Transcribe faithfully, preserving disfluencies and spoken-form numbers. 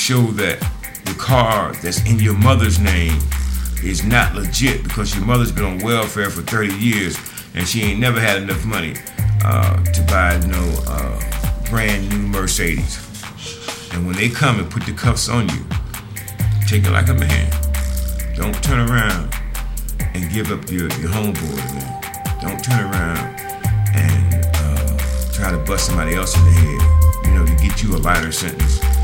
show that the car that's in your mother's name is not legit because your mother's been on welfare for thirty years and she ain't never had enough money uh, to buy no uh, brand new Mercedes. And when they come and put the cuffs on you, take it like a man. Don't turn around and give up your, your homeboy, man. Don't turn around and uh, try to bust somebody else in the head, you know, to get you a lighter sentence.